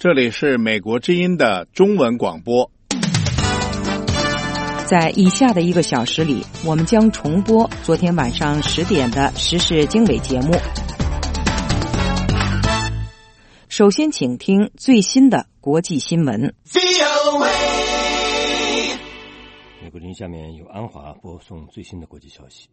这里是美国之音的中文广播。 在以下的1个小时里，我们将重播昨天晚上10点的时事经纬节目。首先请听最新的国际新闻。 美国之音下面由安华播送最新的国际消息。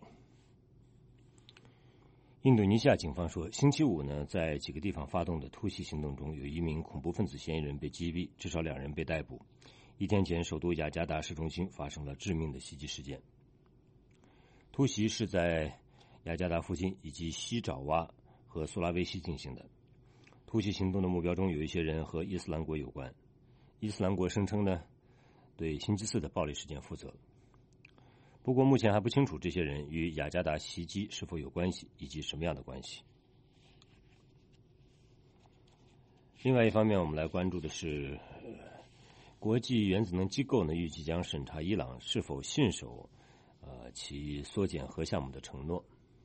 印度尼西亚警方说，星期五呢，在几个地方发动的突袭行动中，有1名恐怖分子嫌疑人被击毙，至少2人被逮捕。1天前，首都雅加达市中心发生了致命的袭击事件。突袭是在雅加达附近以及西爪哇和苏拉威西进行的。突袭行动的目标中有一些人和伊斯兰国有关。伊斯兰国声称呢，对星期4的暴力事件负责。不过目前还不清楚这些人与雅加达袭击是否有关系，以及什么样的关系。另外一方面，我们来关注的是国际原子能机构呢，预计将审查伊朗是否信守其缩减核项目的承诺。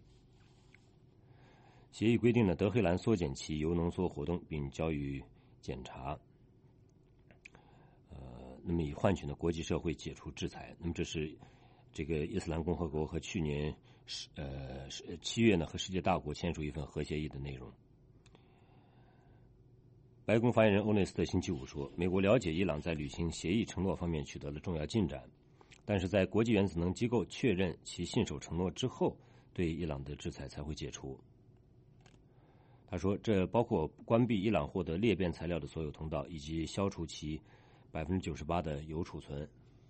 协议规定呢，德黑兰缩减其铀浓缩活动，并交予检查。那么以换取呢国际社会解除制裁。那么这是这个伊斯兰共和国和去年7月呢和世界大国签署一份核协议的内容。白宫发言人欧内斯特星期五说，美国了解伊朗在履行协议承诺方面取得了重要进展，但是在国际原子能机构确认其信守承诺之后，对伊朗的制裁才会解除。他说，这包括关闭伊朗获得裂变材料的所有通道，以及消除其98%的铀储存。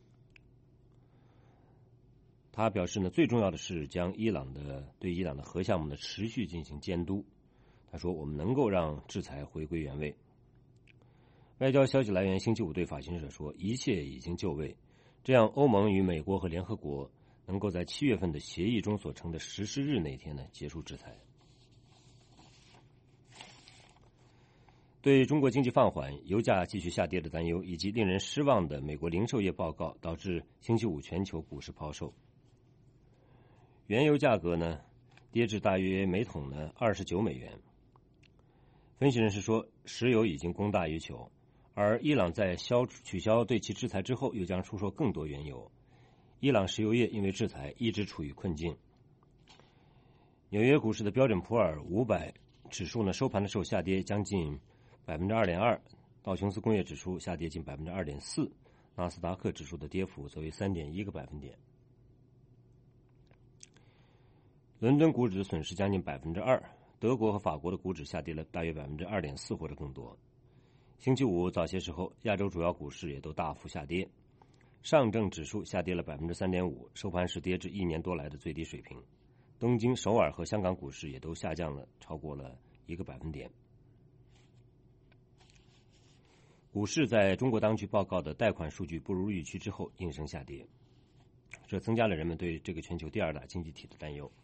他表示呢，最重要的是将对伊朗的核项目呢持续进行监督。他说，我们能够让制裁回归原位。外交消息来源星期五对法新社说，一切已经就位，这样欧盟与美国和联合国能够在7月份的协议中所称的实施日那天呢结束制裁。对中国经济放缓、油价继续下跌的担忧，以及令人失望的美国零售业报告，导致星期五全球股市抛售。原油价格呢跌至大约每桶呢29美元。分析人士说，石油已经供大于求，而伊朗在取消对其制裁之后，又将出售更多原油。伊朗石油业因为制裁一直处于困境。纽约股市的标准普尔500指数呢收盘的时候下跌将近2.2%，道琼斯工业指数下跌近2.4%，纳斯达克指数的跌幅则为3.1个百分点。伦敦股指的损失将近2%，德国和法国的股指下跌了大约2.4%或者更多。星期五早些时候，亚洲主要股市也都大幅下跌，上证指数下跌了3.5%，收盘时跌至1年多来的最低水平。东京、首尔和香港股市也都下降了超过了1个百分点。股市在中国当局报告的贷款数据不如预期之后应声下跌，这增加了人们对这个全球第2大经济体的担忧。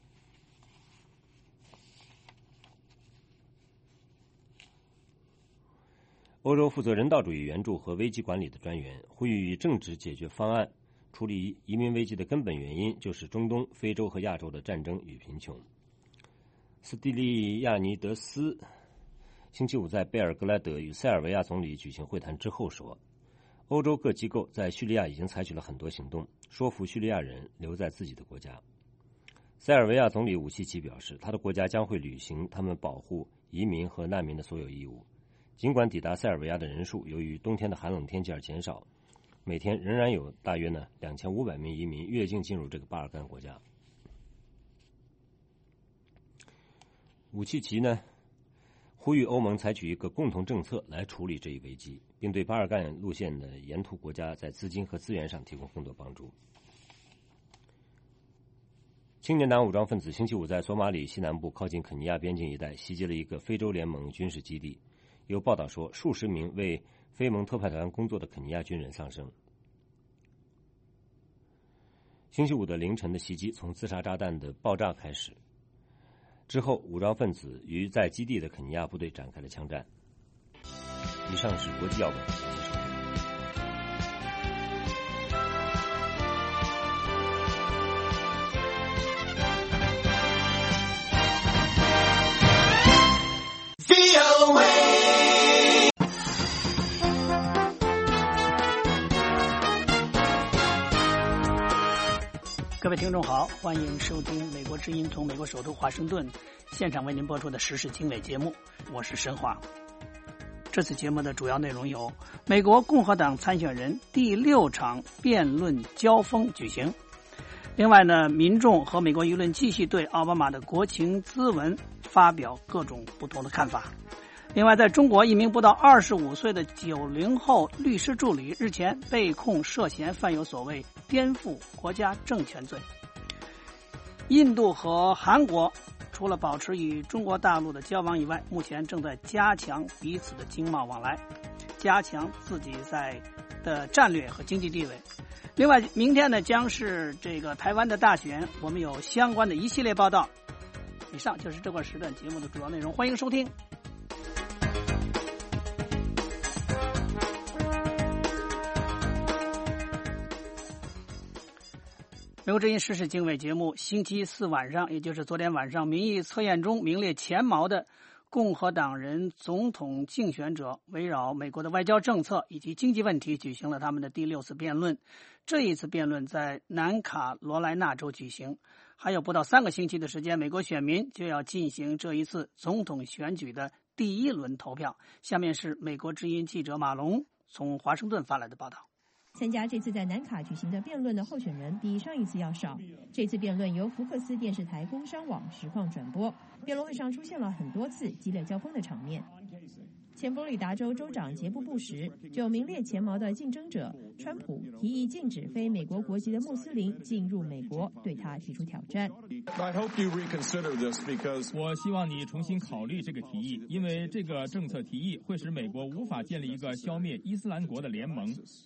欧洲负责人道主义援助和危机管理的专员呼吁以政治解决方案处理移民危机的根本原因，就是中东、非洲和亚洲的战争与贫穷。斯蒂利亚尼德斯星期五在贝尔格莱德与塞尔维亚总理举行会谈之后说，欧洲各机构在叙利亚已经采取了很多行动，说服叙利亚人留在自己的国家。塞尔维亚总理武契奇表示，他的国家将会履行他们保护移民和难民的所有义务。尽管抵达塞尔维亚的人数由于冬天的寒冷天气而减少，每天仍然有大约2500名移民越境进入这个巴尔干国家。武契奇呢呼吁欧盟采取一个共同政策来处理这一危机，并对巴尔干路线的沿途国家在资金和资源上提供更多帮助。青年党武装分子星期五在索马里西南部靠近肯尼亚边境一带袭击了一个非洲联盟军事基地，有报道说数十名为非盟特派团工作的肯尼亚军人丧生。星期五的凌晨的袭击从自杀炸弹的爆炸开始，之后武装分子与在基地的肯尼亚部队展开了枪战。以上是国际要闻。 位听众好，欢迎收听美国之音从美国首都华盛顿现场为您播出的时事经纬节目，我是申华。这次节目的主要内容有：美国共和党参选人第6场辩论交锋举行。另外呢，民众和美国舆论继续对奥巴马的国情咨文发表各种不同的看法。另外，在中国，一名不到25岁的90后律师助理日前被控涉嫌犯有所谓颠覆国家政权罪。印度和韩国除了保持与中国大陆的交往以外，目前正在加强彼此的经贸往来，加强自己的战略和经济地位。另外，明天呢将是这个台湾的大选，我们有相关的一系列报道。以上就是这个时段节目的主要内容，欢迎收听。美国之音时事经纬节目星期四晚上，也就是昨天晚上，民意测验中名列前茅的共和党人总统竞选者围绕美国的外交政策以及经济问题举行了他们的第6次辩论。这一次辩论在南卡罗来纳州举行，还有不到3个星期的时间，美国选民就要进行这一次总统选举的第1轮投票。下面是美国之音记者马龙从华盛顿发来的报道。 参加这次在南卡举行的辩论的候选人比上一次要少。这次辩论由福克斯电视台工商网实况转播。辩论会上出现了很多次激烈交锋的场面。前佛罗里达州州长杰布·布什就名列前茅的竞争者川普提议禁止非美国国籍的穆斯林进入美国，对他提出挑战。 我希望你重新考虑这个提议，因为这个政策提议会使美国无法建立一个消灭伊斯兰国的联盟。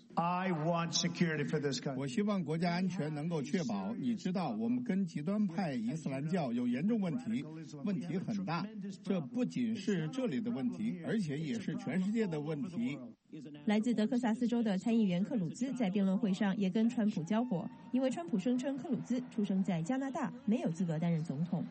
我希望国家安全能够确保。你知道，我们跟极端派伊斯兰教有严重问题，问题很大。这不仅是这里的问题，而且也是全世界的问题。 来自德克萨斯州的参议员克鲁兹在辩论会上也跟川普交火，因为川普声称克鲁兹出生在加拿大，没有资格担任总统。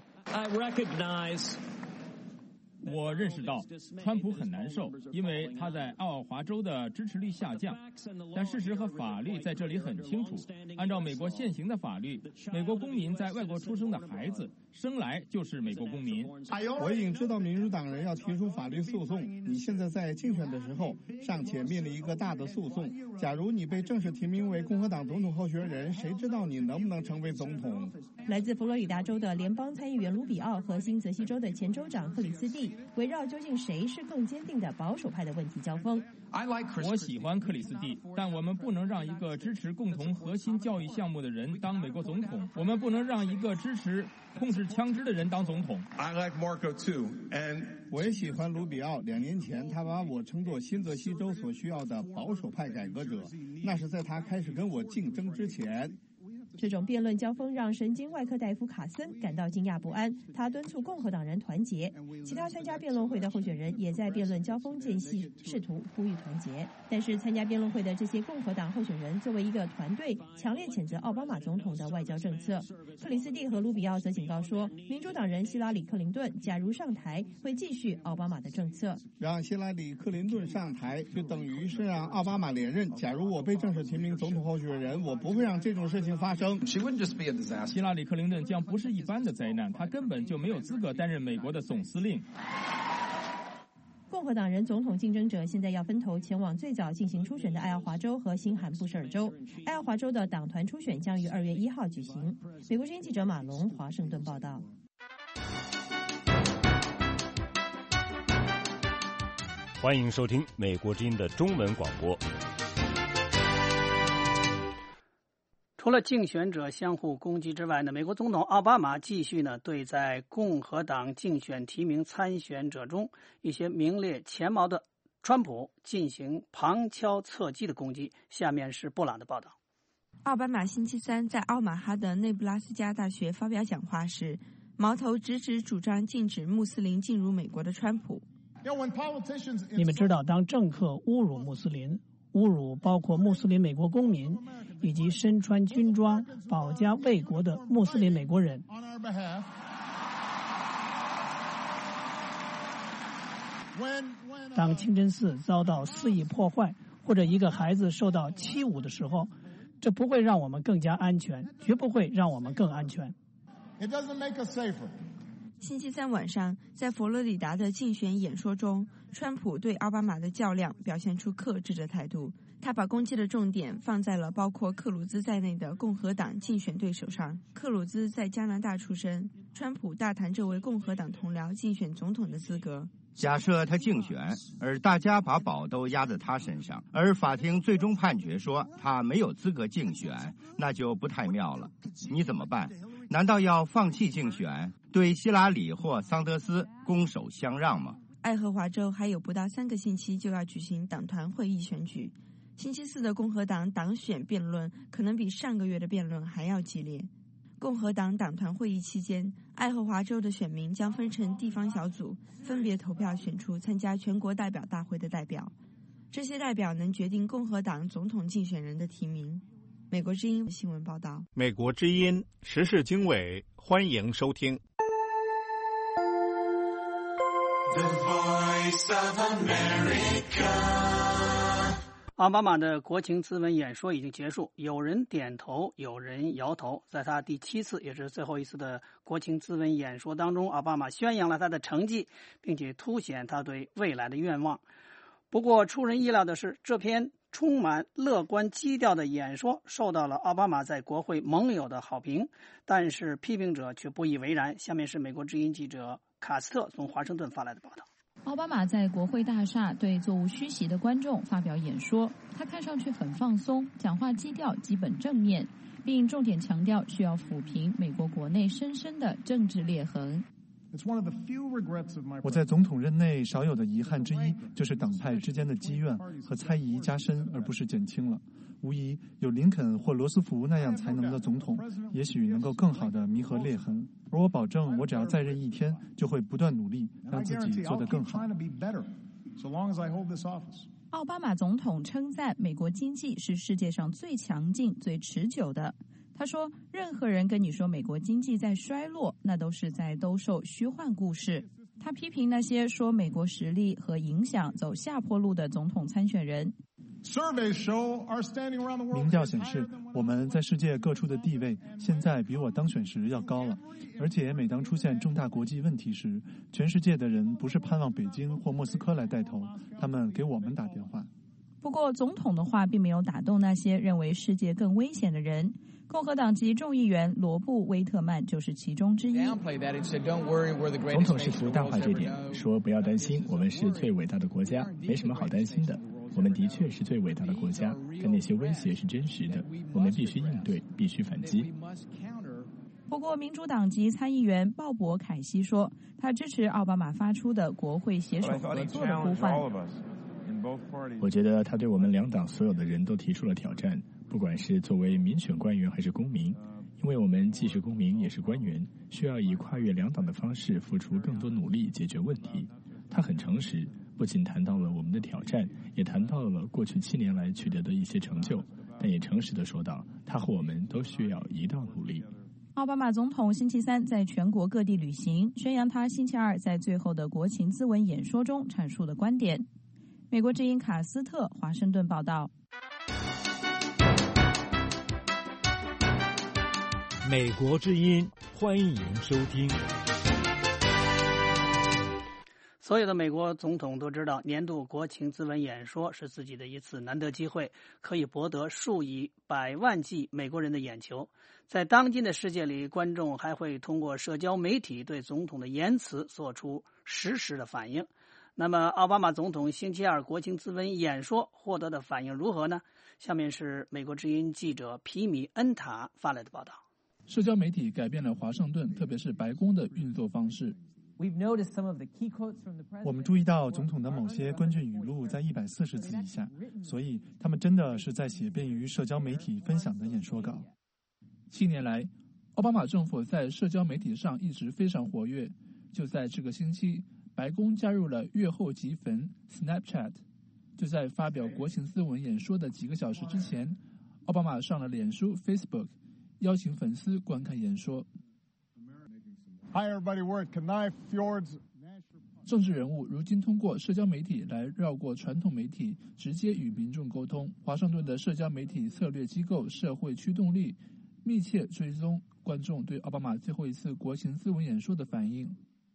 我认识到川普很难受，因为他在爱奥华州的支持率下降。但事实和法律在这里很清楚，按照美国现行的法律，美国公民在外国出生的孩子生来就是美国公民。 我已经知道民主党人要提出法律诉讼，你现在在竞选的时候尚且面临一个大的诉讼。假如你被正式提名为共和党总统候选人，谁知道你能不能成为总统？ 来自佛罗里达州的联邦参议员卢比奥和新泽西州的前州长克里斯蒂围绕究竟谁是更坚定的保守派的问题交锋。 我喜欢克里斯蒂，但我们不能让一个支持共同核心教育项目的人当美国总统，我们不能让一个支持控制枪支的人当总统。 我也喜欢卢比奥。2年前，他把我称作新泽西州所需要的保守派改革者，那是在他开始跟我竞争之前。 这种辩论交锋让神经外科大夫卡森感到惊讶不安，他敦促共和党人团结。其他参加辩论会的候选人也在辩论交锋间隙试图呼吁团结。但是参加辩论会的这些共和党候选人作为一个团队，强烈谴责奥巴马总统的外交政策。克里斯蒂和卢比奥则警告说，民主党人希拉里·克林顿假如上台，会继续奥巴马的政策。 让希拉里·克林顿上台，就等于是让奥巴马连任。假如我被正式提名总统候选人，我不会让这种事情发生。 希拉里·克林顿将不是一般的灾难，他根本就没有资格担任美国的总司令。 共和党人总统竞争者现在要分头前往最早进行初选的爱奥华州和新罕布什尔州。爱奥华州的党团初选将于2月1号举行。美国之音记者马龙华盛顿报道。 欢迎收听美国之音的中文广播。 除了竞选者相互攻击之外呢，美国总统奥巴马继续呢对在共和党竞选提名参选者中一些名列前茅的川普进行旁敲侧击的攻击。下面是布朗的报道。 奥巴马星期三在奥马哈的内布拉斯加大学发表讲话时，矛头直指主张禁止穆斯林进入美国的川普。 你们知道，当政客侮辱穆斯林，侮辱包括穆斯林美国公民以及身穿军装保家卫国的穆斯林美国人，当清真寺遭到肆意破坏或者一个孩子受到欺侮的时候， 这不会让我们更加安全，绝不会让我们更安全。 星期三晚上，在佛罗里达的竞选演说中，川普对奥巴马的较量表现出克制的态度。他把攻击的重点放在了包括克鲁兹在内的共和党竞选对手上。克鲁兹在加拿大出生，川普大谈这位共和党同僚竞选总统的资格。 假设他竞选，而大家把宝都压在他身上，而法庭最终判决说他没有资格竞选，那就不太妙了。你怎么办？难道要放弃竞选，对希拉里或桑德斯拱手相让吗？ 爱荷华州还有不到3个星期就要举行党团会议选举，星期四的共和党党选辩论可能比上个月的辩论还要激烈。共和党党团会议期间，爱荷华州的选民将分成地方小组，分别投票选出参加全国代表大会的代表。这些代表能决定共和党总统竞选人的提名。美国之音新闻报道。 美国之音时事经纬，欢迎收听。 The Voice of America。 奥巴马的国情咨文演说已经结束，有人点头，有人摇头。在他第7次也是最后一次的国情咨文演说当中，奥巴马宣扬了他的成绩，并且凸显他对未来的愿望。不过出人意料的是，这篇充满乐观基调的演说受到了奥巴马在国会盟友的好评，但是批评者却不以为然。下面是美国之音记者卡斯特从华盛顿发来的报道。 奥巴马在国会大厦对座无虚席的观众发表演说，他看上去很放松，讲话基调基本正面，并重点强调需要抚平美国国内深深的政治裂痕。 我在总统任内少有的遗憾之一，就是党派之间的积怨和猜疑加深，而不是减轻了。无疑，有林肯或罗斯福那样才能的总统，也许能够更好地弥合裂痕。而我保证，我只要再任1天，就会不断努力，让自己做得更好。 奥巴马总统称赞美国经济是世界上最强劲、最持久的。他说，任何人跟你说美国经济在衰落，那都是在兜售虚幻故事。他批评那些说美国实力和影响走下坡路的总统参选人。 民调显示，我们在世界各处的地位现在比我当选时要高了，而且每当出现重大国际问题时，全世界的人不是盼望北京或莫斯科来带头，他们给我们打电话。 不过，总统的话并没有打动那些认为世界更危险的人。共和党籍众议员罗布·威特曼就是其中之一。 总统试图淡化这点，说不要担心，我们是最伟大的国家，没什么好担心的。我们的确是最伟大的国家，但那些威胁是真实的，我们必须应对，必须反击。 不过，民主党籍参议员鲍勃·凯西说，他支持奥巴马发出的国会携手合作的呼唤。 我觉得他对我们两党所有的人都提出了挑战，不管是作为民选官员还是公民，因为我们既是公民也是官员，需要以跨越两党的方式付出更多努力解决问题。他很诚实，不仅谈到了我们的挑战，也谈到了过去7年来取得的一些成就，但也诚实地说道，他和我们都需要一道努力。 奥巴马总统星期3在全国各地旅行，宣扬他星期2在最后的国情咨文演说中阐述的观点。美国之音卡斯特华盛顿报道。 美国之音，欢迎收听。 所有的美国总统都知道，年度国情咨文演说是自己的一次难得机会，可以博得数以百万计美国人的眼球。在当今的世界里，观众还会通过社交媒体对总统的言辞做出实时的反应。那么，奥巴马总统星期2国情咨文演说获得的反应如何呢？下面是美国之音记者皮米恩塔发来的报道。 社交媒体改变了华盛顿，特别是白宫的运作方式。 我们注意到总统的某些关键语录在140字以下，所以他们真的是在写便于社交媒体分享的演说稿。 7年来，奥巴马政府在社交媒体上一直非常活跃。就在这个星期，白宫加入了阅后即焚 Snapchat。就在发表国情咨文演说的几个小时之前，奥巴马上了脸书 Facebook， 邀请粉丝观看演说。 政治人物如今通过社交媒体来绕过传统媒体，直接与民众沟通。华盛顿的社交媒体策略机构社会驱动力密切追踪观众对奥巴马最后一次国情咨文演说的反应。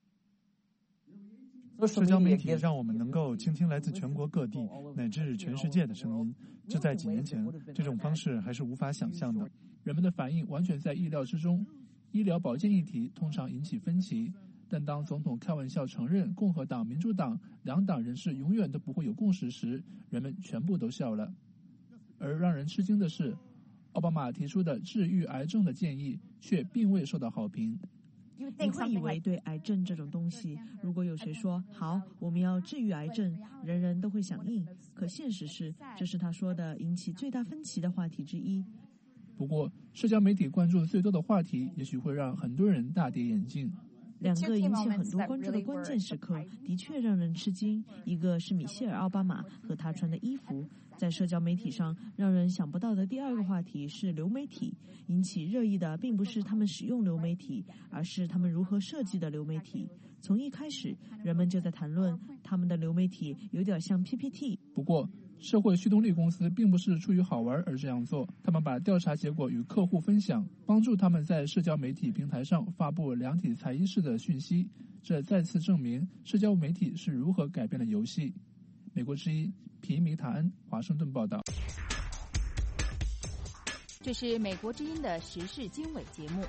社交媒体让我们能够倾听来自全国各地乃至全世界的声音，这在几年前这种方式还是无法想象的。 人们的反应完全在意料之中。医疗保健议题通常引起分歧，但当总统开玩笑承认共和党、民主党两党人士永远都不会有共识时，人们全部都笑了。而让人吃惊的是，奥巴马提出的治愈癌症的建议却并未受到好评。 你会以为对癌症这种东西，如果有谁说好，我们要治愈癌症，人人都会响应。可现实是，这是他说的引起最大分歧的话题之一。 不过，社交媒体关注最多的话题，也许会让很多人大跌眼镜。 两个引起很多关注的关键时刻，的确让人吃惊。一个是米歇尔·奥巴马和他穿的衣服。在社交媒体上，让人想不到的第二个话题是流媒体。引起热议的并不是他们使用流媒体，而是他们如何设计的流媒体。从一开始，人们就在谈论他们的流媒体有点像 PPT。 不过，社会驱动力公司并不是出于好玩而这样做，他们把调查结果与客户分享，帮助他们在社交媒体平台上发布量体裁衣式的讯息。这再次证明社交媒体是如何改变了游戏。美国之音皮米塔恩，华盛顿报道。 这是美国之音的时事经纬节目。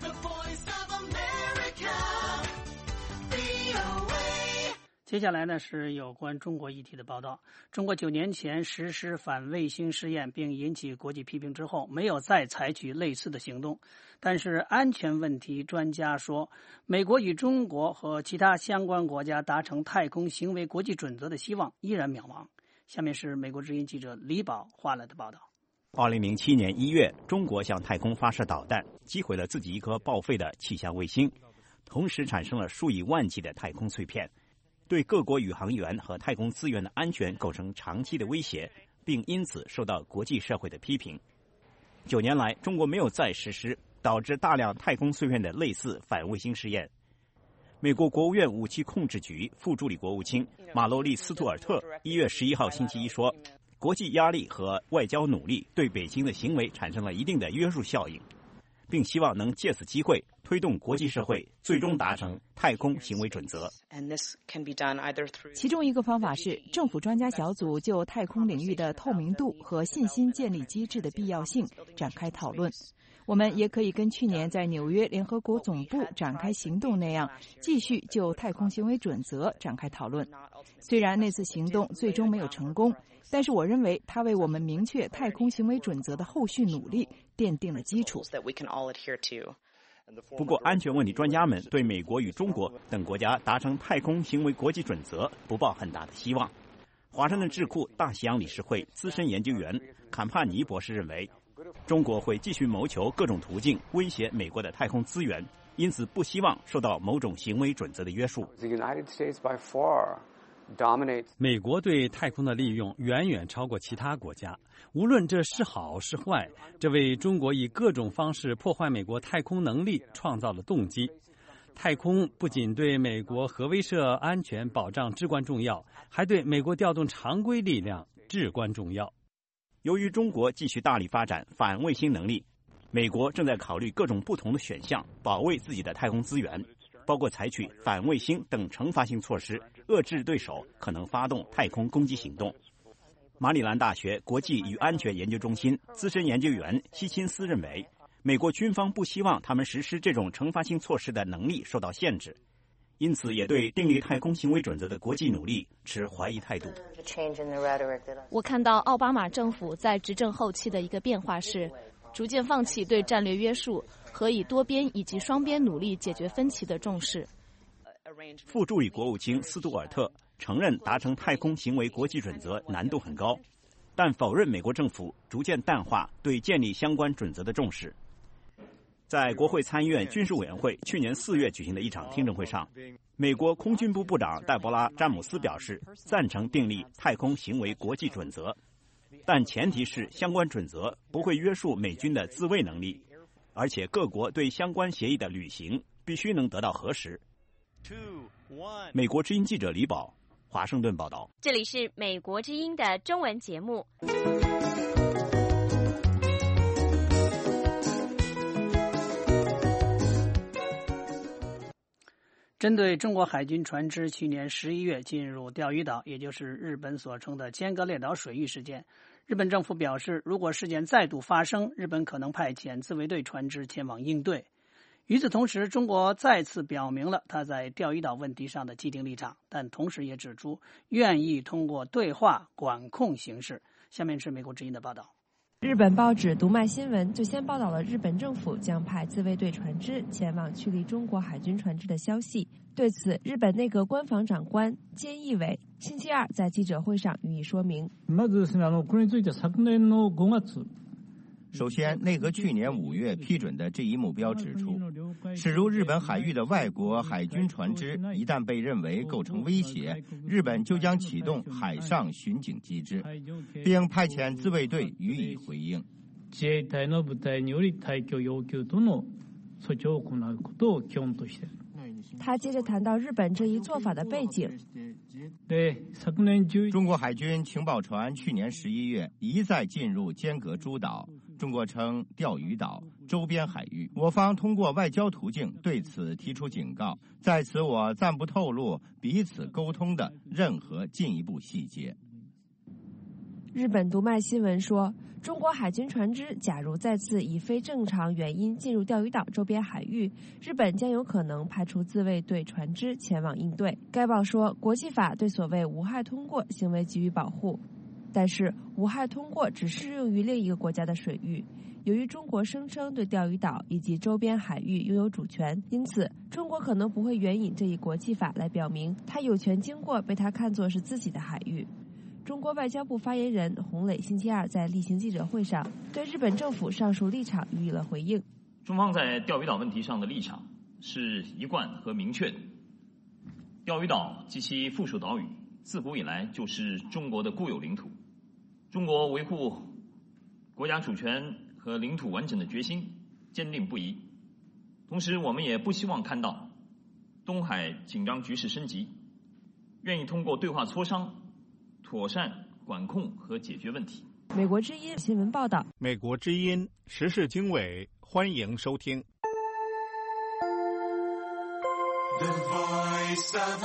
接下来呢是有关中国议题的报道。中国9年前实施反卫星试验并引起国际批评之后，没有再采取类似的行动。但是安全问题专家说，美国与中国和其他相关国家达成太空行为国际准则的希望依然渺茫。下面是美国之音记者李宝画来的报道。 2007年1月，中国向太空发射导弹，击毁了自己一颗报废的气象卫星，同时产生了数以万计的太空碎片，对各国宇航员和太空资源的安全构成长期的威胁，并因此受到国际社会的批评。9年来，中国没有再实施导致大量太空碎片的类似反卫星试验。美国国务院武器控制局副助理国务卿马洛利·斯图尔特1月11号星期一说，国际压力和外交努力对北京的行为产生了一定的约束效应，并希望能借此机会推动国际社会最终达成太空行为准则。 其中一个方法是政府专家小组就太空领域的透明度和信心建立机制的必要性展开讨论。我们也可以跟去年在纽约联合国总部展开行动那样，继续就太空行为准则展开讨论。虽然那次行动最终没有成功，但是我认为它为我们明确太空行为准则的后续努力奠定了基础。 不过，安全问题专家们对美国与中国等国家达成太空行为国际准则不抱很大的希望。华盛顿智库大西洋理事会资深研究员坎帕尼博士认为，中国会继续谋求各种途径威胁美国的太空资源，因此不希望受到某种行为准则的约束。 美国对太空的利用远远超过其他国家，无论这是好是坏，这为中国以各种方式破坏美国太空能力创造了动机。太空不仅对美国核威慑安全保障至关重要，还对美国调动常规力量至关重要。 由于中国继续大力发展反卫星能力，美国正在考虑各种不同的选项保卫自己的太空资源，包括采取反卫星等惩罚性措施，遏制对手可能发动太空攻击行动。马里兰大学国际与安全研究中心资深研究员希钦斯认为，美国军方不希望他们实施这种惩罚性措施的能力受到限制，因此也对订立太空行为准则的国际努力持怀疑态度。 我看到奥巴马政府在执政后期的一个变化是，逐渐放弃对战略约束和以多边以及双边努力解决分歧的重视。 副助理国务卿斯图尔特承认达成太空行为国际准则难度很高，但否认美国政府逐渐淡化对建立相关准则的重视。在国会参议院军事委员会去年4月举行的一场听证会上，美国空军部部长戴博拉·詹姆斯表示赞成订立太空行为国际准则，但前提是相关准则不会约束美军的自卫能力，而且各国对相关协议的履行必须能得到核实。 美国之音记者李宝，华盛顿报道。 这里是美国之音的中文节目。 针对中国海军船只去年11月进入钓鱼岛，也就是日本所称的尖阁列岛水域事件，日本政府表示，如果事件再度发生，日本可能派遣自卫队船只前往应对。与此同时，中国再次表明了他在钓鱼岛问题上的既定立场，但同时也指出愿意通过对话管控形势。下面是美国之音的报道。 日本报纸读卖新闻就先报道了日本政府将派自卫队船只前往驱离中国海军船只的消息。对此，日本内阁官房长官菅义伟星期二在记者会上予以说明。 首先，内阁去年5月批准的这一目标指出，驶入日本海域的外国海军船只一旦被认为构成威胁，日本就将启动海上巡警机制，并派遣自卫队予以回应。 自衛隊の部隊により退去要求との措置を行うことを基本としている。 他接着谈到日本这一做法的背景。 中国海军情报船去年11月一再进入尖阁诸岛，中国称钓鱼岛周边海域，我方通过外交途径对此提出警告，在此我暂不透露彼此沟通的任何进一步细节。 日本读卖新闻说，中国海军船只假如再次以非正常原因进入钓鱼岛周边海域，日本将有可能派出自卫队船只前往应对。该报说，国际法对所谓无害通过行为给予保护，但是无害通过只适用于另一个国家的水域。由于中国声称对钓鱼岛以及周边海域拥有主权，因此中国可能不会援引这一国际法来表明它有权经过被它看作是自己的海域。中国外交部发言人洪磊星期二在例行记者会上对日本政府上述立场予以了回应。 中方在钓鱼岛问题上的立场是一贯和明确的。钓鱼岛及其附属岛屿自古以来就是中国的固有领土，中国维护国家主权和领土完整的决心坚定不移。同时，我们也不希望看到东海紧张局势升级，愿意通过对话磋商妥善管控和解决问题。 美国之音新闻报道。 美国之音时事经纬，欢迎收听。 The Voice of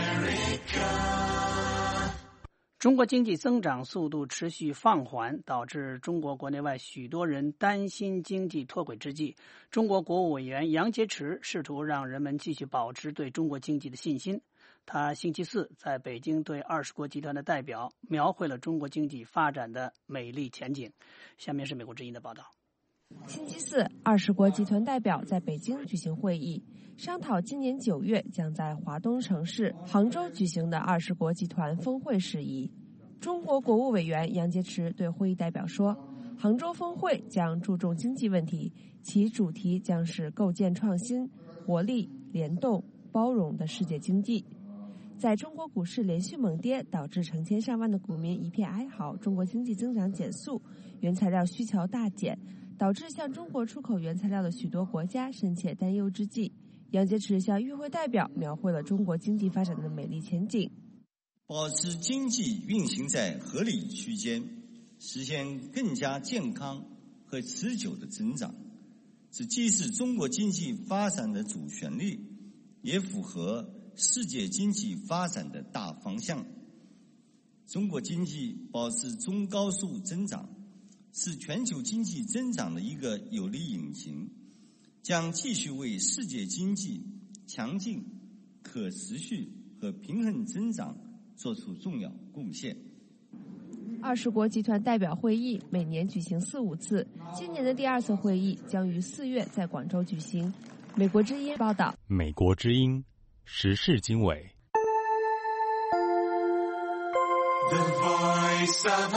America。 中国经济增长速度持续放缓，导致中国国内外许多人担心经济脱轨之际，中国国务委员杨洁篪试图让人们继续保持对中国经济的信心。他星期四在北京对20国集团的代表描绘了中国经济发展的美丽前景。下面是美国之音的报道。 星期四，20国集团代表在北京举行会议，商讨今年9月将在华东城市杭州举行的20国集团峰会事宜。中国国务委员杨洁篪对会议代表说，杭州峰会将注重经济问题，其主题将是构建创新、活力、联动、包容的世界经济。在中国股市连续猛跌，导致成千上万的股民一片哀嚎，中国经济增长减速，原材料需求大减，导致向中国出口原材料的许多国家深切担忧之际，杨洁篪向与会代表描绘了中国经济发展的美丽前景。 保持经济运行在合理区间，实现更加健康和持久的增长，这既是中国经济发展的主旋律，也符合世界经济发展的大方向。中国经济保持中高速增长，是全球经济增长的一个有力引擎，将继续为世界经济强劲、可持续和平衡增长做出重要贡献。 20国集团代表会议每年举行4-5次，今年的第2次会议将于4月在广州举行。美国之音报道。 美国之音时事经纬。 The Voice of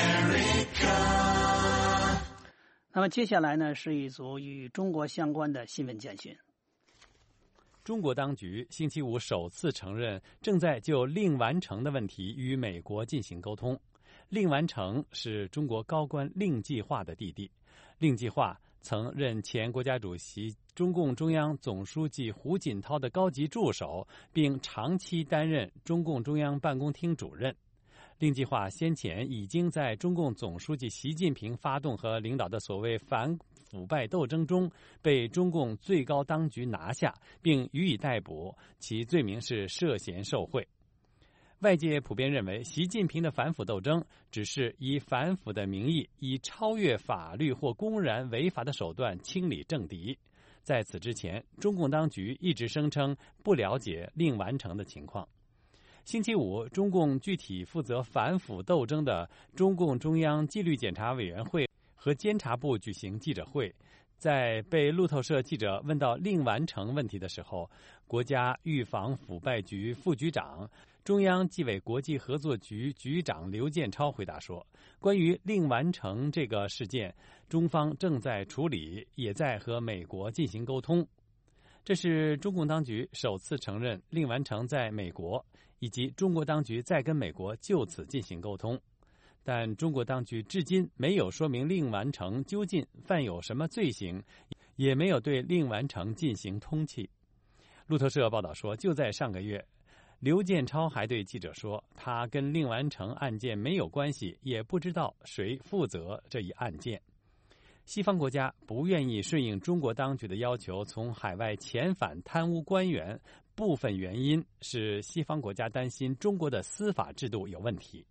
America。 那么接下来呢，是一组与中国相关的新闻简讯。 中国当局星期五首次承认正在就令完成的问题与美国进行沟通。令完成是中国高官令计划的弟弟，令计划曾任前国家主席、中共中央总书记胡锦涛的高级助手，并长期担任中共中央办公厅主任。令计划先前已经在中共总书记习近平发动和领导的所谓反腐败斗争中被中共最高当局拿下，并予以逮捕，其罪名是涉嫌受贿。外界普遍认为，习近平的反腐斗争只是以反腐的名义，以超越法律或公然违法的手段清理政敌。在此之前，中共当局一直声称不了解令完成的情况。星期五，中共具体负责反腐斗争的中共中央纪律检查委员会和监察部举行记者会。在被路透社记者问到令完成问题的时候，国家预防腐败局副局长、中央纪委国际合作局局长刘建超回答说，关于令完成这个事件，中方正在处理，也在和美国进行沟通。这是中共当局首次承认令完成在美国，以及中国当局在跟美国就此进行沟通。但中国当局至今没有说明令完成究竟犯有什么罪行，也没有对令完成进行通缉。路透社报道说，就在上个月，刘建超还对记者说，他跟令完成案件没有关系，也不知道谁负责这一案件。西方国家不愿意顺应中国当局的要求，从海外遣返贪污官员，部分原因是西方国家担心中国的司法制度有问题。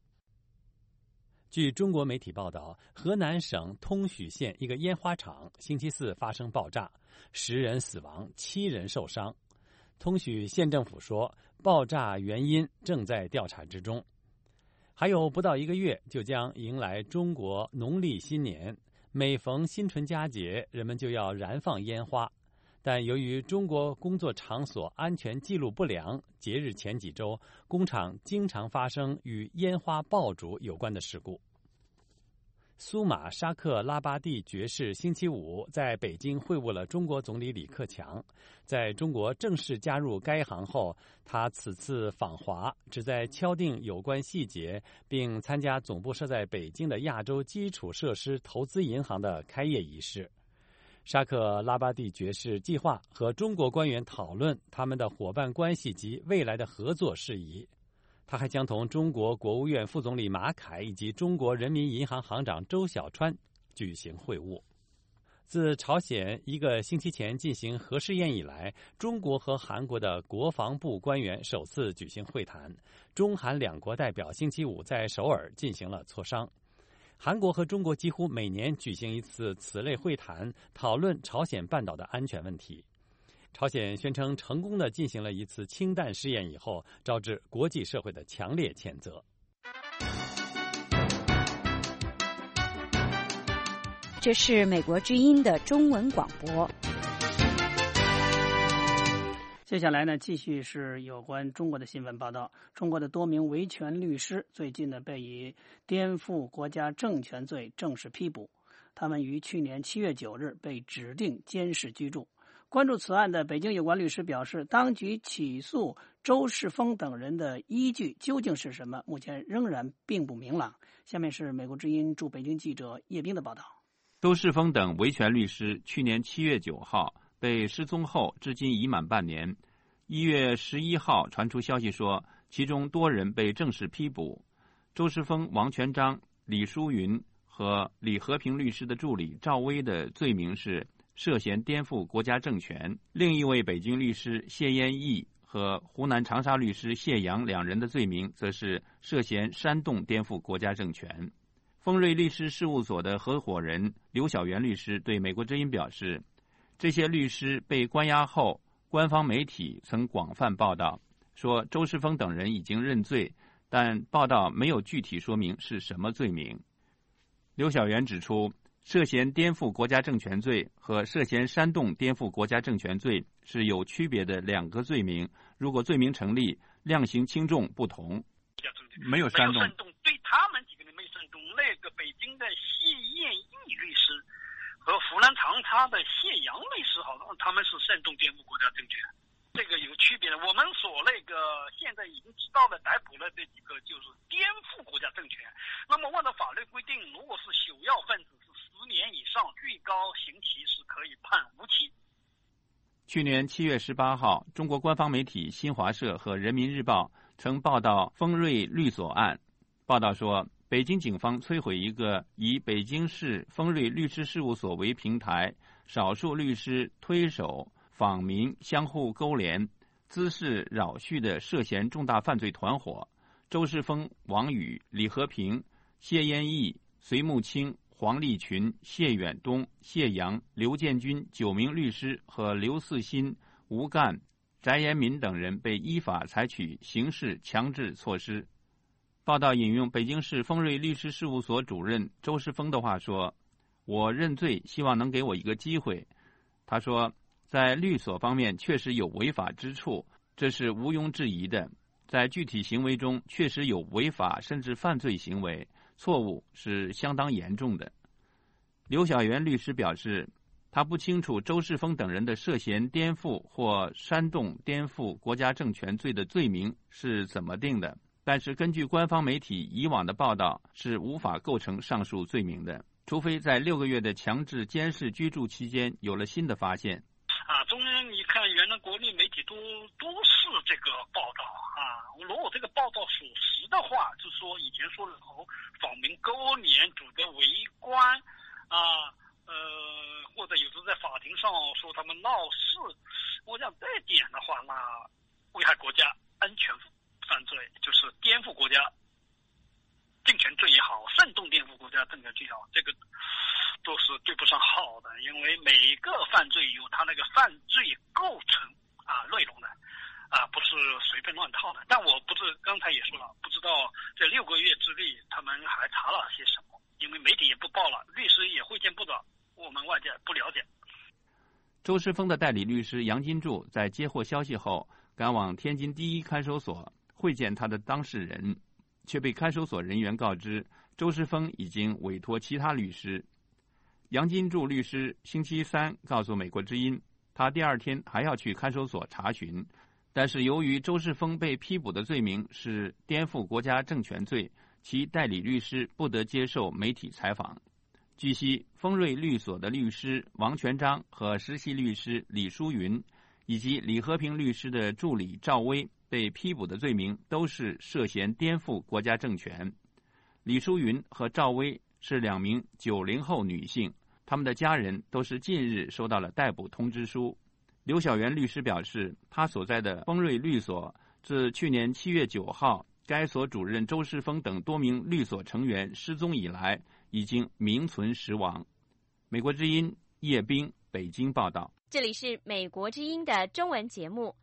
据中国媒体报道，河南省通许县一个烟花厂星期四发生爆炸，10人死亡，7人受伤。通许县政府说，爆炸原因正在调查之中。还有不到1个月就将迎来中国农历新年，每逢新春佳节，人们就要燃放烟花。但由于中国工作场所安全记录不良，节日前几周，工厂经常发生与烟花爆竹有关的事故。苏马沙克拉巴蒂爵士星期五在北京会晤了中国总理李克强。在中国正式加入该行后，他此次访华旨在敲定有关细节，并参加总部设在北京的亚洲基础设施投资银行的开业仪式。沙克拉巴蒂爵士计划和中国官员讨论他们的伙伴关系及未来的合作事宜。他还将同中国国务院副总理马凯以及中国人民银行行长周小川举行会晤。自朝鲜1个星期前进行核试验以来，中国和韩国的国防部官员首次举行会谈，中韩2国代表星期五在首尔进行了磋商。韩国和中国几乎每年举行一次此类会谈，讨论朝鲜半岛的安全问题。朝鲜宣称成功地进行了一次氢弹试验以后，招致国际社会的强烈谴责。 这是美国之音的中文广播。 接下来呢，继续是有关中国的新闻报道。中国的多名维权律师最近呢被以颠覆国家政权罪正式批捕，他们于去年7月9日被指定监视居住。关注此案的北京有关律师表示，当局起诉周世峰等人的依据究竟是什么，目前仍然并不明朗。下面是美国之音驻北京记者叶冰的报道。 周世峰等维权律师去年7月9号被失踪后，至今已满半年。1月11号传出消息说，其中多人被正式批捕。周世峰、王全章、李淑云和李和平律师的助理赵薇的罪名是涉嫌颠覆国家政权，另一位北京律师谢燕义和湖南长沙律师谢阳2人的罪名则是涉嫌煽动颠覆国家政权。丰瑞律师事务所的合伙人刘晓元律师对美国之音表示，这些律师被关押后，官方媒体曾广泛报道说周世峰等人已经认罪，但报道没有具体说明是什么罪名。刘晓元指出，涉嫌颠覆国家政权罪和涉嫌煽动颠覆国家政权罪是有区别的2个罪名，如果罪名成立，量刑轻重不同。 没有煽动，对他们几个人没煽动。那个北京的谢燕义律师和湖南长沙的谢阳律师，好像他们是煽动颠覆国家政权，这个有区别的。我们所现在已经知道了逮捕了这几个就是颠覆国家政权。那么按照法律规定，如果是首要分子是10年以上，最高刑期是可以判无期。 去年7月18号，中国官方媒体新华社和人民日报曾报道丰瑞律所案。报道说，北京警方摧毁一个以北京市丰瑞律师事务所为平台，少数律师推手访民相互勾连，滋事扰序的涉嫌重大犯罪团伙。周世峰、王宇、李和平、谢燕义、隋木清、黄立群、谢远东、谢阳、刘建军9名律师和刘四新、吴干、翟延民等人被依法采取刑事强制措施。报道引用北京市丰瑞律师事务所主任周世峰的话说：“我认罪，希望能给我一个机会。”他说，在律所方面确实有违法之处，这是毋庸置疑的。在具体行为中确实有违法甚至犯罪行为，错误是相当严重的。刘晓元律师表示，他不清楚周世峰等人的涉嫌颠覆或煽动颠覆国家政权罪的罪名是怎么定的，但是根据官方媒体以往的报道，是无法构成上述罪名的，除非在6个月的强制监视居住期间有了新的发现。 中间你看，原来国内媒体都是这个报道如果这个报道属实的话，就是说以前说访民勾连、组织围观或者有时候在法庭上说他们闹事，我想这一点的话，那危害国家安全犯罪，就是颠覆国家政权罪也好，煽动颠覆国家政权罪也好，这个都是对不上号的。因为每个犯罪有他那个犯罪构成内容的不是随便乱套的。但我不是刚才也说了，不知道这6个月之内他们还查了些什么，因为媒体也不报了，律师也会见不到，我们外界不了解。 周世峰的代理律师杨金柱在接获消息后，赶往天津第一看守所会见他的当事人，却被看守所人员告知周世峰已经委托其他律师。杨金柱律师星期3告诉美国之音，他第2天还要去看守所查询，但是由于周世峰被批捕的罪名是颠覆国家政权罪，其代理律师不得接受媒体采访。据悉，丰瑞律所的律师王全章和实习律师李淑云以及李和平律师的助理赵薇被批捕的罪名都是涉嫌颠覆国家政权。李淑云和赵薇是2名90后女性，他们的家人都是近日收到了逮捕通知书。刘晓元律师表示，他所在的丰瑞律所自去年7月9号该所主任周世峰等多名律所成员失踪以来，已经名存实亡。美国之音叶冰北京报道。 这里是美国之音的中文节目。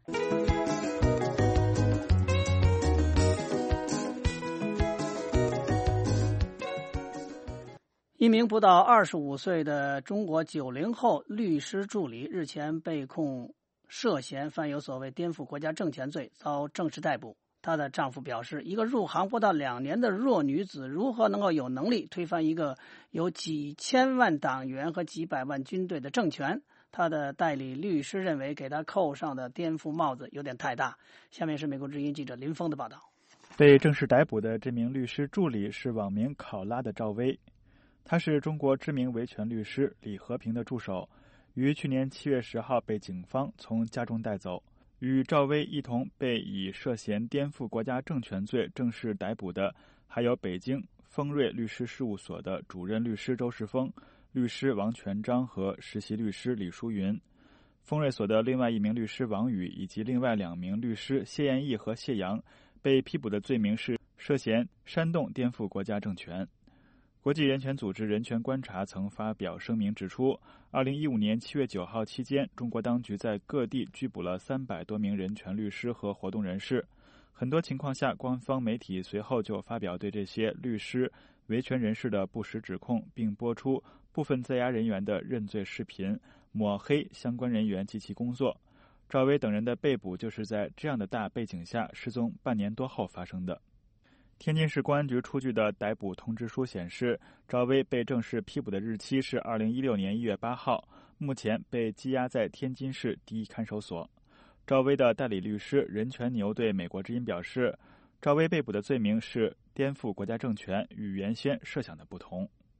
一名不到25岁的中国90后律师助理日前被控涉嫌犯有所谓颠覆国家政权罪，遭正式逮捕。她的丈夫表示，一个入行不到2年的弱女子如何能够有能力推翻一个有几千万党员和几百万军队的政权？他的代理律师认为给他扣上的颠覆帽子有点太大。下面是美国之音记者林峰的报道。 被正式逮捕的这名律师助理是网名考拉的赵薇，他是中国知名维权律师李和平的助手，于去年7月10号被警方从家中带走。与赵薇一同被以涉嫌颠覆国家政权罪正式逮捕的，还有北京丰瑞律师事务所的主任律师周世峰、律师王全章和实习律师李淑云。丰瑞所的另外1名律师王宇以及另外2名律师谢燕义和谢阳被批捕的罪名是涉嫌煽动颠覆国家政权。国际人权组织人权观察曾发表声明指出，2015年7月9号期间，中国当局在各地拘捕了300多名人权律师和活动人士。很多情况下，官方媒体随后就发表对这些律师、维权人士的不实指控，并播出部分在押人员的认罪视频，抹黑相关人员及其工作。赵薇等人的被捕就是在这样的大背景下失踪半年多后发生的。天津市公安局出具的逮捕通知书显示，赵薇被正式批捕的日期是2016年1月8号，目前被羁押在天津市第一看守所。赵薇的代理律师任全牛对美国之音表示，赵薇被捕的罪名是颠覆国家政权，与原先设想的不同。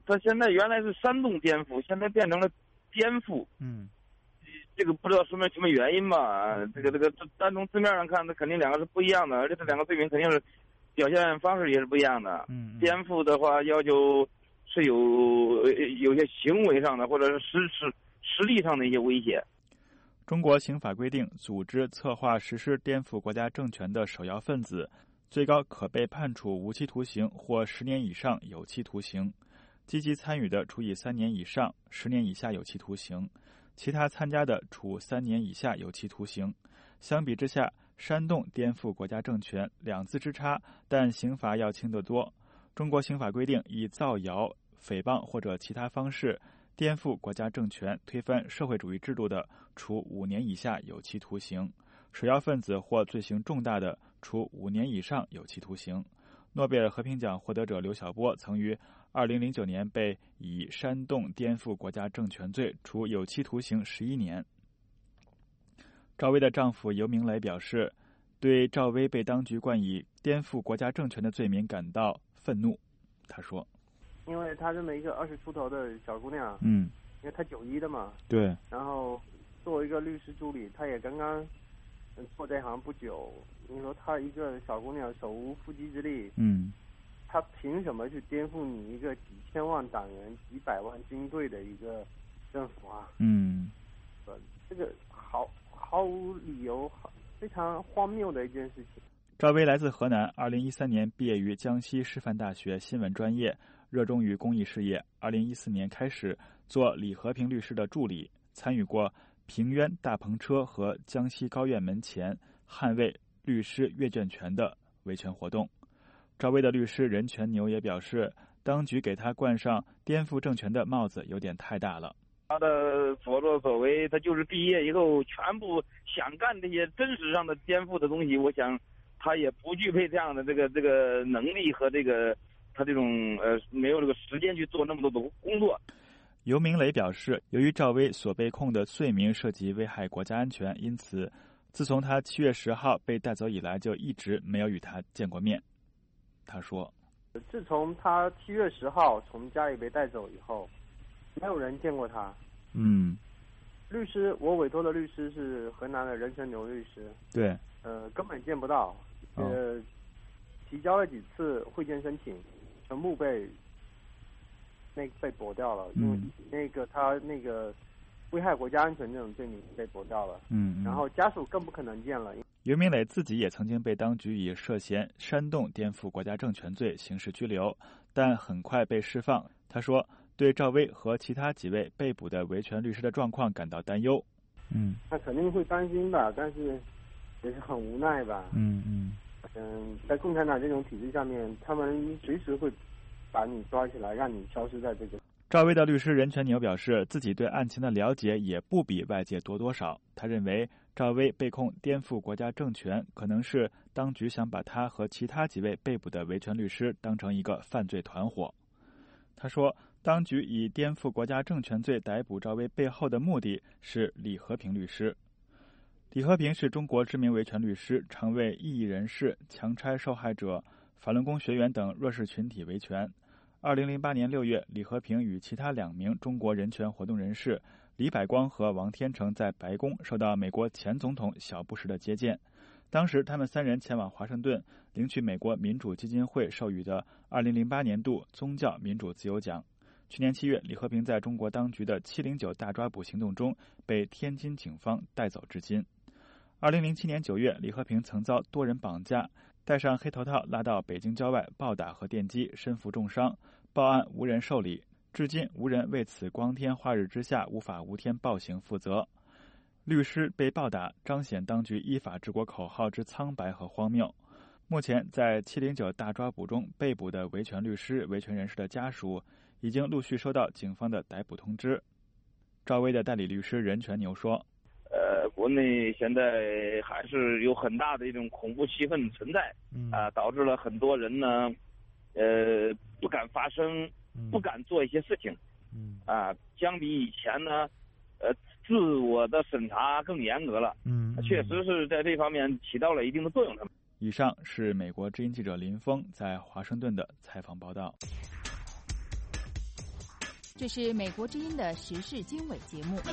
他现在原来是煽动颠覆，现在变成了颠覆。这个不知道什么原因吧？这个单从字面上看，它肯定两个是不一样的，而且这两个罪名肯定是表现方式也是不一样的。颠覆的话要求是有些行为上的或者是实力上的一些威胁。 中国刑法规定，组织、策划、实施颠覆国家政权的首要分子，最高可被判处无期徒刑或10年以上有期徒刑；积极参与的，处以3年以上10年以下有期徒刑；其他参加的，处3年以下有期徒刑。相比之下，煽动颠覆国家政权2字之差，但刑罚要轻得多。中国刑法规定，以造谣、诽谤或者其他方式颠覆国家政权、推翻社会主义制度的，处5年以下有期徒刑；首要分子或罪行重大的，处5年以上有期徒刑。诺贝尔和平奖获得者刘晓波曾于2009年被以煽动颠覆国家政权罪处有期徒刑11年。赵薇的丈夫尤明雷表示，对赵薇被当局冠以颠覆国家政权的罪名感到愤怒。他说， 因为她这么一个20出头的小姑娘，因为她91的嘛， 对， 然后作为一个律师助理，她也刚刚做这行不久，你说她一个小姑娘手无缚鸡之力，她凭什么去颠覆你一个几千万党员、几百万军队的一个政府啊？这个毫无理由，非常荒谬的一件事情。 赵薇来自河南，2013年毕业于江西师范大学新闻专业，热衷于公益事业。2014年开始做李和平律师的助理，参与过平冤大篷车和江西高院门前捍卫律师阅卷权的维权活动。赵薇的律师任全牛也表示，当局给他冠上颠覆政权的帽子有点太大了。 他的所作所为，他就是毕业以后全部想干这些真实上的颠覆的东西，我想他也不具备这样的这个能力和他这种没有这个时间去做那么多的工作。 尤明雷表示，由于赵薇所被控的罪名涉及危害国家安全，因此自从他7月10号被带走以来，就一直没有与他见过面。他说， 自从他7月10号从家里被带走以后，没有人见过他。律师，我委托的律师是河南的任全牛律师。 对。 根本见不到。提交了几次会见申请，全部被驳掉了。因为他危害国家安全这种罪名被驳掉了。然后家属更不可能见了。 尤明磊自己也曾经被当局以涉嫌煽动颠覆国家政权罪刑事拘留，但很快被释放。他说，对赵薇和其他几位被捕的维权律师的状况感到担忧。 他肯定会担心吧，但是也是很无奈吧。在共产党这种体制下面，他们随时会把你抓起来，让你消失在这个。 赵薇的律师任全牛表示，自己对案情的了解也不比外界多多少。他认为赵薇被控颠覆国家政权，可能是当局想把他和其他几位被捕的维权律师当成一个犯罪团伙。他说，当局以颠覆国家政权罪逮捕赵薇背后的目的是李和平律师。李和平是中国知名维权律师，常为异议人士、强拆受害者、法轮功学员等弱势群体维权。2008年6月，李和平与其他2名中国人权活动人士李百光和王天成在白宫受到美国前总统小布什的接见。当时他们3人前往华盛顿领取美国民主基金会授予的2008年度宗教民主自由奖。去年7月，李和平在中国当局的709大抓捕行动中被天津警方带走至今。2007年9月，李和平曾遭多人绑架，戴上黑头套拉到北京郊外暴打和电击，身负重伤，报案无人受理，至今无人为此光天化日之下无法无天暴行负责。律师被暴打，彰显当局依法治国口号之苍白和荒谬。目前在709大抓捕中被捕的维权律师、维权人士的家属已经陆续收到警方的逮捕通知。赵薇的代理律师任全牛说， 国内现在还是有很大的一种恐怖气氛存在，导致了很多人呢，不敢发声，不敢做一些事情，相比以前呢，自我的审查更严格了，确实是在这方面起到了一定的作用。 以上是美国之音记者林峰在华盛顿的采访报道。 这是美国之音的时事经纬节目。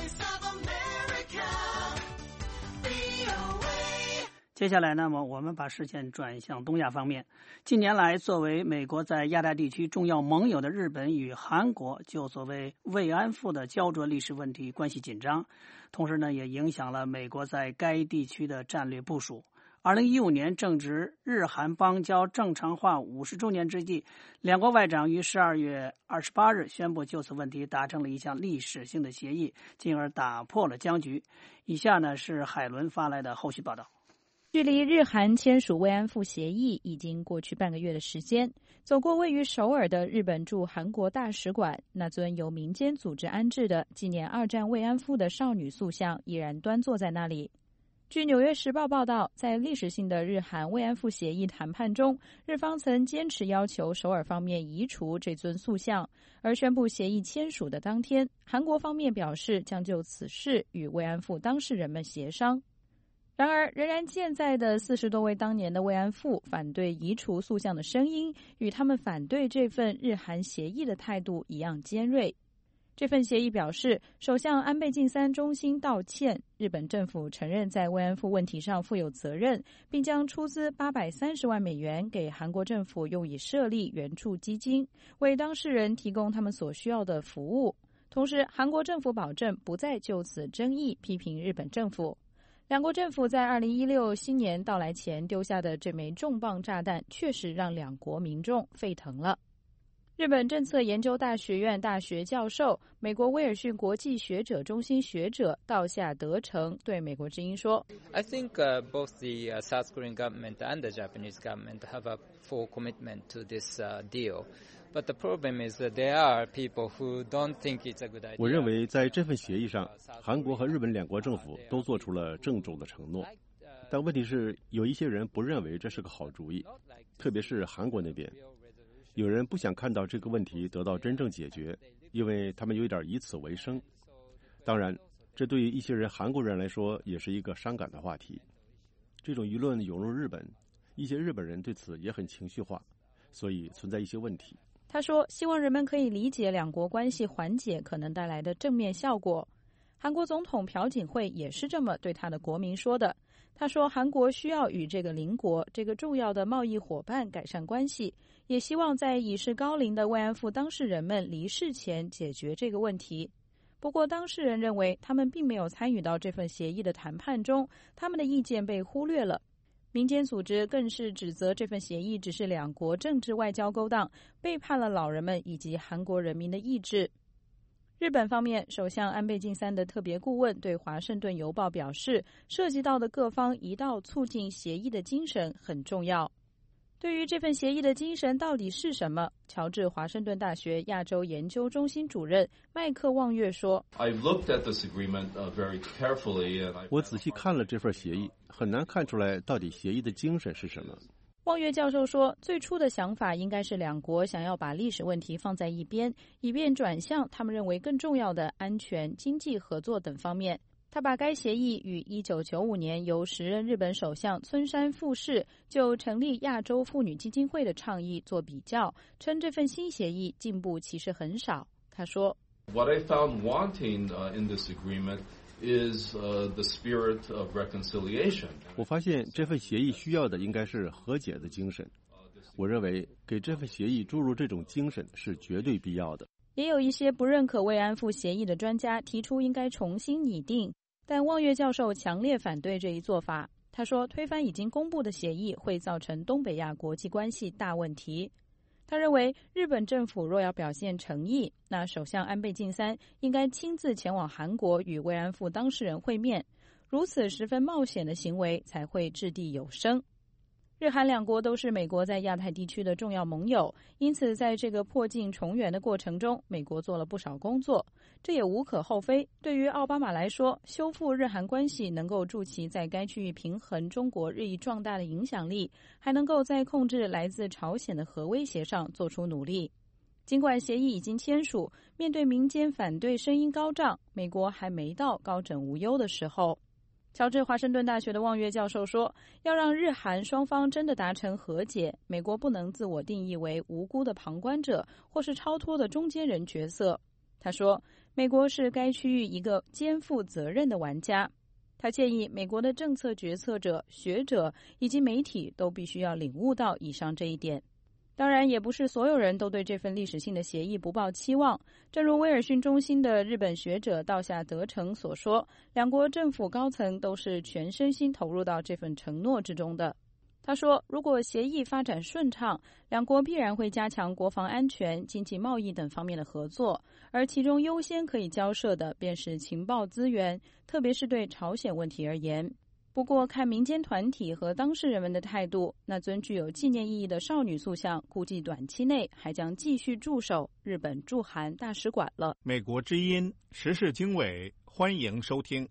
接下来呢，我们把视线转向东亚方面。近年来，作为美国在亚太地区重要盟友的日本与韩国，就所谓慰安妇的焦灼历史问题关系紧张，同时呢，也影响了美国在该地区的战略部署。2015年正值日韩邦交正常化50周年之际，两国外长于12月28日宣布就此问题达成了一项历史性的协议，进而打破了僵局。以下呢是海伦发来的后续报道。 距离日韩签署慰安妇协议已经过去半个月的时间，走过位于首尔的日本驻韩国大使馆，那尊由民间组织安置的纪念二战慰安妇的少女塑像依然端坐在那里。据《纽约时报》报道，在历史性的日韩慰安妇协议谈判中，日方曾坚持要求首尔方面移除这尊塑像，而宣布协议签署的当天，韩国方面表示将就此事与慰安妇当事人们协商。然而，仍然健在的40多位当年的慰安妇反对移除塑像的声音，与他们反对这份日韩协议的态度一样尖锐。这份协议表示，首相安倍晋三衷心道歉，日本政府承认在慰安妇问题上负有责任，并将出资830万美元给韩国政府用以设立援助基金，为当事人提供他们所需要的服务。同时，韩国政府保证不再就此争议批评日本政府。两国政府在2016新年到来前丢下的这枚重磅炸弹，确实让两国民众沸腾了。日本政策研究大学院大学教授、美国威尔逊国际学者中心学者道下德成对美国之音说 I think both the South Korean government and the Japanese government have a full commitment to this deal.But the problem is that there are people who don't think it's a good idea. 我认为在这份协议上，韩国和日本两国政府都做出了郑重的承诺，但问题是有一些人不认为这是个好主意，特别是韩国那边，有人不想看到这个问题得到真正解决，因为他们有点以此为生。当然，这对于一些韩国人来说也是一个伤感的话题。这种舆论涌入日本，一些日本人对此也很情绪化，所以存在一些问题。 他说，希望人们可以理解两国关系缓解可能带来的正面效果。韩国总统朴槿惠也是这么对他的国民说的。他说，韩国需要与这个邻国、这个重要的贸易伙伴改善关系，也希望在已是高龄的慰安妇当事人们离世前解决这个问题。不过，当事人认为他们并没有参与到这份协议的谈判中，他们的意见被忽略了。民间组织更是指责这份协议只是两国政治外交勾当，背叛了老人们以及韩国人民的意志。日本方面，首相安倍晋三的特别顾问对《华盛顿邮报》表示，涉及到的各方一道促进协议的精神很重要。对于这份协议的精神到底是什么，乔治华盛顿大学亚洲研究中心主任麦克望月说， 我仔细看了这份协议，很难看出来到底协议的精神是什么。 望月教授说，最初的想法应该是两国想要把历史问题放在一边，以便转向他们认为更重要的安全、经济合作等方面。他把该协议与1995年由时任日本首相村山富市就成立亚洲妇女基金会的倡议做比较，称这份新协议进步其实很少。他说 What I found wanting in this agreement is the spirit of reconciliation. 我发现这份协议需要的应该是和解的精神。我认为给这份协议注入这种精神是绝对必要的。 也有一些不认可慰安妇协议的专家提出应该重新拟定，但望月教授强烈反对这一做法。他说，推翻已经公布的协议会造成东北亚国际关系大问题。他认为，日本政府若要表现诚意，那首相安倍晋三应该亲自前往韩国与慰安妇当事人会面，如此十分冒险的行为才会掷地有声。日韩两国都是美国在亚太地区的重要盟友，因此在这个破镜重圆的过程中，美国做了不少工作，这也无可厚非。对于奥巴马来说，修复日韩关系能够助其在该区域平衡中国日益壮大的影响力，还能够在控制来自朝鲜的核威胁上做出努力。尽管协议已经签署，面对民间反对声音高涨，美国还没到高枕无忧的时候。 乔治华盛顿大学的望月教授说，要让日韩双方真的达成和解，美国不能自我定义为无辜的旁观者或是超脱的中间人角色。他说，美国是该区域一个肩负责任的玩家。他建议美国的政策决策者、学者以及媒体都必须要领悟到以上这一点。当然，也不是所有人都对这份历史性的协议不抱期望。正如威尔逊中心的日本学者道下德成所说，两国政府高层都是全身心投入到这份承诺之中的。他说，如果协议发展顺畅，两国必然会加强国防安全、经济贸易等方面的合作，而其中优先可以交涉的便是情报资源，特别是对朝鲜问题而言。不过，看民间团体和当事人们的态度，那尊具有纪念意义的少女塑像估计短期内还将继续驻守日本驻韩大使馆了。 美国之音时事经纬，欢迎收听。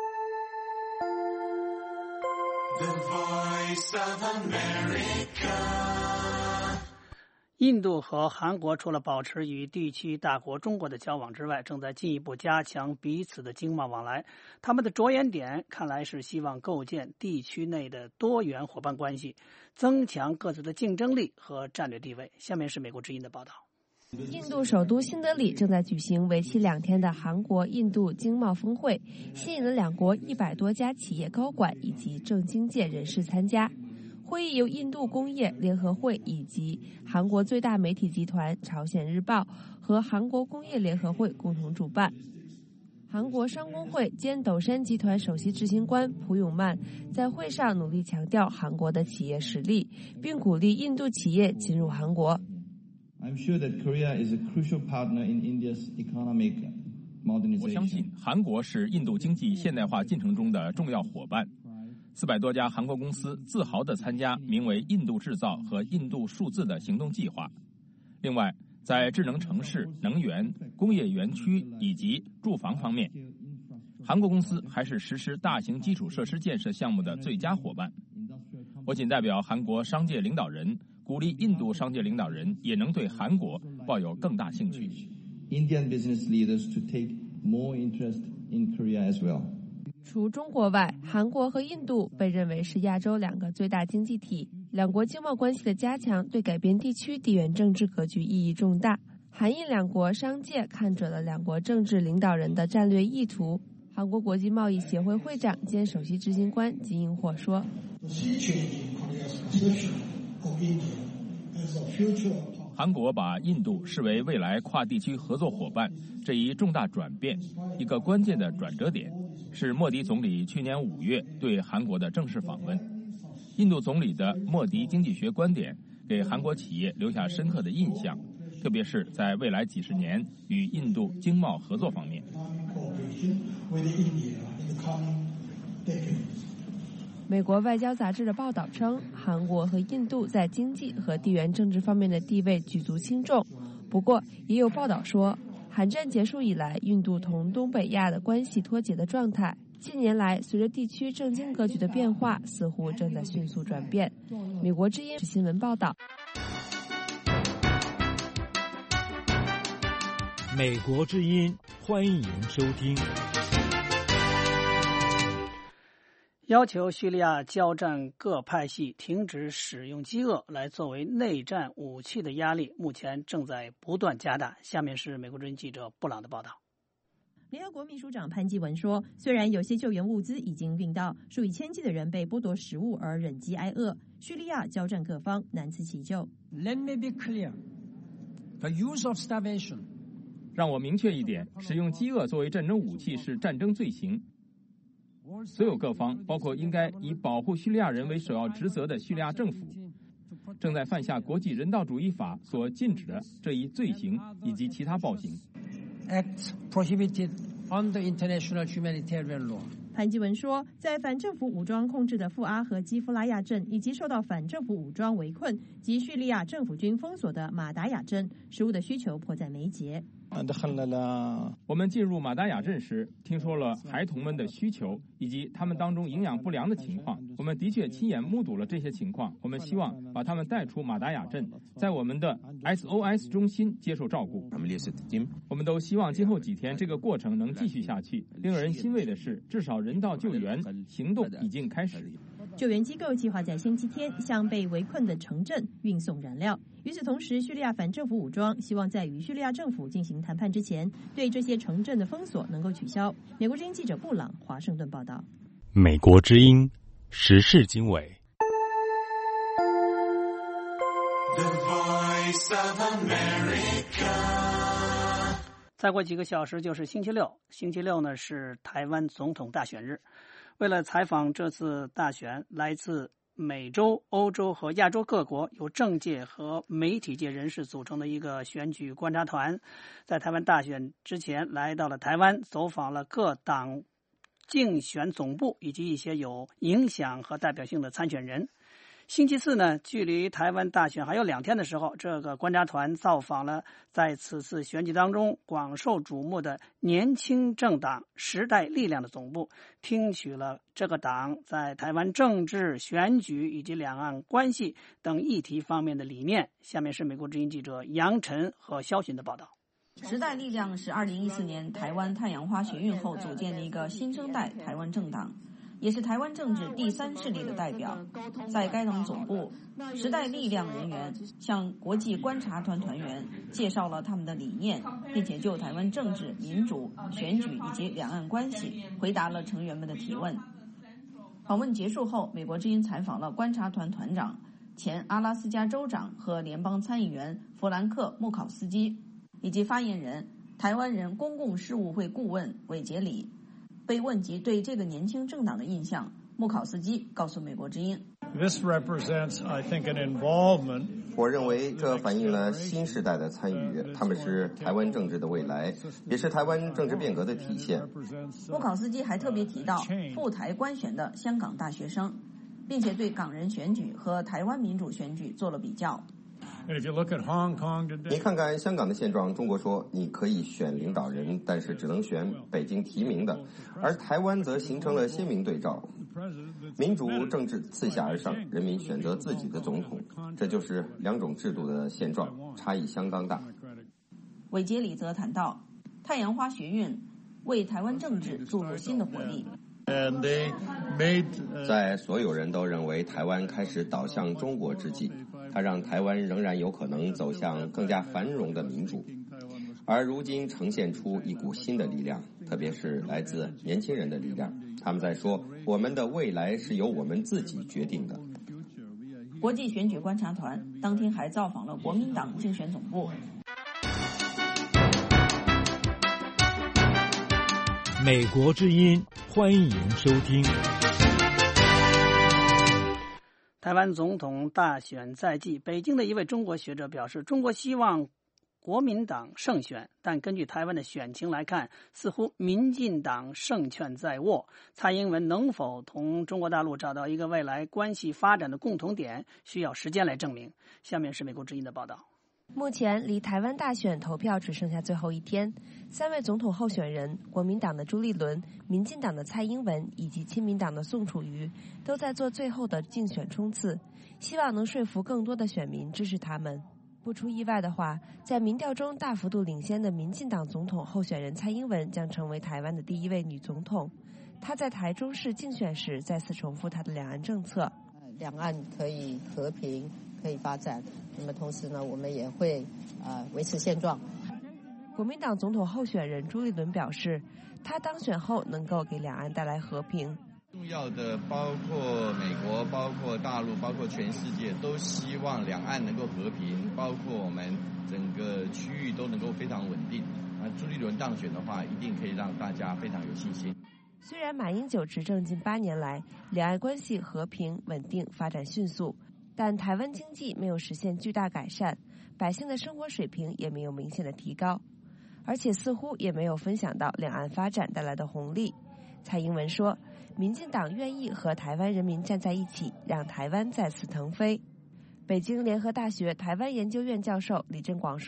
The Voice of America。 印度和韩国除了保持与地区大国中国的交往之外，正在进一步加强彼此的经贸往来。他们的着眼点看来是希望构建地区内的多元伙伴关系，增强各自的竞争力和战略地位。下面是美国之音的报道。 印度首都新德里正在举行为期2天的韩国印度经贸峰会，吸引了两国100多家企业高管以及政经界人士参加。会议由印度工业联合会以及韩国最大媒体集团朝鲜日报和韩国工业联合会共同主办。韩国商工会兼斗山集团首席执行官朴永曼在会上努力强调韩国的企业实力，并鼓励印度企业进入韩国。 I'm sure that Korea is a crucial partner in India's economic modernization. 我相信韩国是印度经济现代化进程中的重要伙伴。400多家韩国公司自豪地参加名为“印度制造”和“印度数字”的行动计划。另外，在智能城市、能源、工业园区以及住房方面，韩国公司还是实施大型基础设施建设项目的最佳伙伴。我仅代表韩国商界领导人，鼓励印度商界领导人也能对韩国抱有更大兴趣。 Indian business leaders to take more interest in Korea as well. 除中国外，韩国和印度被认为是亚洲2个最大经济体，两国经贸关系的加强对改变地区地缘政治格局意义重大。韩印两国商界看准了两国政治领导人的战略意图。韩国国际贸易协会会长兼首席执行官金英霍说， 韩国把印度视为未来跨地区合作伙伴，这一重大转变，一个关键的转折点，是莫迪总理去年5月对韩国的正式访问。印度总理的莫迪经济学观点给韩国企业留下深刻的印象，特别是在未来几十年与印度经贸合作方面。 美国外交杂志的报道称，韩国和印度在经济和地缘政治方面的地位举足轻重。不过，也有报道说，韩战结束以来，印度同东北亚的关系脱节的状态，近年来随着地区政经格局的变化，似乎正在迅速转变。美国之音新闻报道。 美国之音，欢迎收听。 要求叙利亚交战各派系停止使用饥饿来作为内战武器的压力，目前正在不断加大。下面是美国之音记者布朗的报道。 联合国秘书长潘基文说，虽然有些救援物资已经运到，数以千计的人被剥夺食物而忍饥挨饿，叙利亚交战各方难辞其咎。 Let me be clear. The use of starvation. 让我明确一点，使用饥饿作为战争武器是战争罪行。所有各方，包括应该以保护叙利亚人为首要职责的叙利亚政府，正在犯下国际人道主义法所禁止的这一罪行以及其他暴行。 Acts prohibited under international humanitarian law. 潘基文说，在反政府武装控制的富阿和基夫拉亚镇，以及受到反政府武装围困及叙利亚政府军封锁的马达雅镇，食物的需求迫在眉睫。 我们进入马达雅镇时，听说了孩童们的需求以及他们当中营养不良的情况。我们的确亲眼目睹了这些情况。我们希望把他们带出马达雅镇，在我们的 SOS 中心接受照顾。我们都希望今后几天这个过程能继续下去。令人欣慰的是，至少人道救援行动已经开始。 救援机构计划在星期天向被围困的城镇运送燃料。与此同时，叙利亚反政府武装希望在与叙利亚政府进行谈判之前，对这些城镇的封锁能够取消。美国之音记者布朗华盛顿报道。 美国之音时事经纬。 再过几个小时就是星期六，星期六呢是台湾总统大选日。为了采访这次大选，来自美洲、欧洲和亚洲各国由政界和媒体界人士组成的一个选举观察团，在台湾大选之前来到了台湾，走访了各党竞选总部以及一些有影响和代表性的参选人。星期四呢，距离台湾大选还有2天的时候，这个观察团造访了在此次选举当中广受瞩目的年轻政党时代力量的总部，听取了这个党在台湾政治、选举以及两岸关系等议题方面的理念。下面是美国之音记者杨晨和肖寻的报道。 时代力量是2014年台湾太阳花学运后组建的一个新生代台湾政党，也是台湾政治第3势力的代表。在该党总部，时代力量人员向国际观察团团员介绍了他们的理念，并且就台湾政治、民主、选举以及两岸关系回答了成员们的提问。访问结束后，美国之音采访了观察团团长、前阿拉斯加州长和联邦参议员弗兰克·穆考斯基，以及发言人台湾人公共事务会顾问韦杰里。被问及对这个年轻政党的印象，穆考斯基告诉美国之音 This represents, I think, an involvement. 我认为这反映了新时代的参与，他们是台湾政治的未来，也是台湾政治变革的体现。 穆考斯基还特别提到赴台观选的香港大学生，并且对港人选举和台湾民主选举做了比较。 你看看香港的现状，中国说你可以选领导人，但是只能选北京提名的，而台湾则形成了鲜明对照。民主政治自下而上，人民选择自己的总统，这就是2种制度的现状，差异相当大。 韦杰里则谈到，太阳花学运为台湾政治注入新的活力。 在所有人都认为台湾开始倒向中国之际，它让台湾仍然有可能走向更加繁荣的民主，而如今呈现出一股新的力量，特别是来自年轻人的力量。他们在说，我们的未来是由我们自己决定的。 国际选举观察团当天还造访了国民党竞选总部。 美国之音，欢迎收听。 台湾总统大选在即，北京的一位中国学者表示，中国希望国民党胜选，但根据台湾的选情来看，似乎民进党胜券在握。蔡英文能否同中国大陆找到一个未来关系发展的共同点，需要时间来证明。下面是美国之音的报道。 目前离台湾大选投票只剩下最后1天，3位总统候选人，国民党的朱立伦、民进党的蔡英文以及亲民党的宋楚瑜，都在做最后的竞选冲刺，希望能说服更多的选民支持他们。不出意外的话，在民调中大幅度领先的民进党总统候选人蔡英文将成为台湾的第1位女总统。她在台中市竞选时再次重复她的两岸政策， 两岸可以和平，可以发展，那么同时呢，我们也会维持现状。 国民党总统候选人朱立伦表示，他当选后能够给两岸带来和平。 重要的包括美国、包括大陆、包括全世界都希望两岸能够和平，包括我们整个区域都能够非常稳定。朱立伦当选的话，一定可以让大家非常有信心。 虽然马英九执政近8年来，两岸关系和平稳定发展迅速，但台湾经济没有实现巨大改善，百姓的生活水平也没有明显的提高，而且似乎也没有分享到两岸发展带来的红利。蔡英文说，民进党愿意和台湾人民站在一起，让台湾再次腾飞。北京联合大学台湾研究院教授李振广说，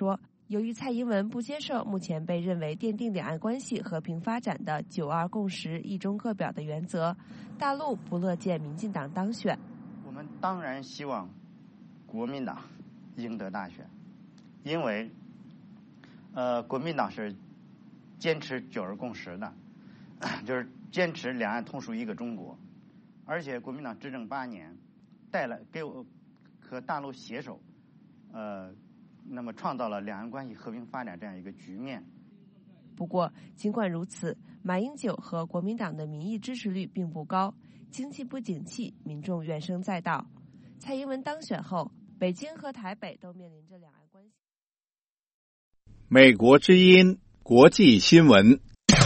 由于蔡英文不接受目前被认为奠定两岸关系和平发展的9·2共识一中各表的原则，大陆不乐见民进党当选。 我们当然希望国民党赢得大选，因为国民党是坚持9·2共识的，就是坚持两岸同属一个中国，而且国民党执政8年，给我和大陆携手，那么创造了两岸关系和平发展这样一个局面。 不过，尽管如此，马英九和国民党的民意支持率并不高，经济不景气，民众怨声载道。蔡英文当选后，北京和台北都面临着两岸关系。 美国之音国际新闻。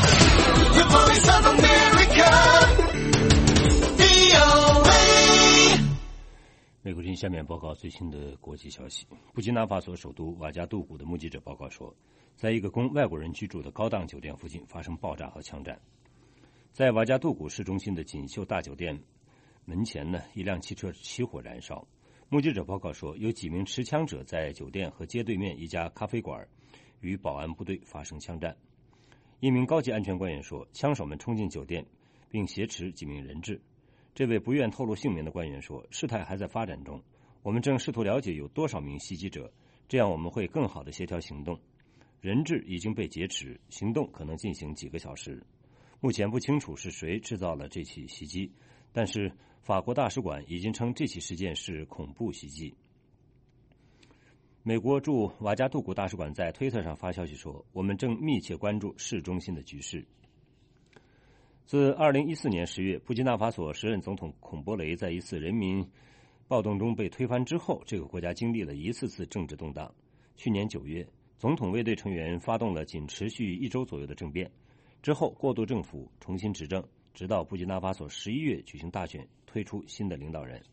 美国之音下面报告最新的国际消息。布基纳法索首都瓦加杜古的目击者报告说，在一个供外国人居住的高档酒店附近发生爆炸和枪战。在瓦加杜古市中心的锦绣大酒店门前呢，一辆汽车起火燃烧。目击者报告说，有几名持枪者在酒店和街对面一家咖啡馆与保安部队发生枪战。一名高级安全官员说，枪手们冲进酒店并挟持几名人质。这位不愿透露姓名的官员说，事态还在发展中，我们正试图了解有多少名袭击者，这样我们会更好地协调行动。人质已经被劫持，行动可能进行几个小时。目前不清楚是谁制造了这起袭击，但是法国大使馆已经称这起事件是恐怖袭击。美国驻瓦加杜古大使馆在推特上发消息说，我们正密切关注市中心的局势。自2014年10月，布基纳法索时任总统孔波雷在一次人民暴动中被推翻之后，这个国家经历了一次次政治动荡。去年9月，总统卫队成员发动了仅持续1周左右的政变，之后过渡政府重新执政，直到布基纳法索11月举行大选，推出新的领导人。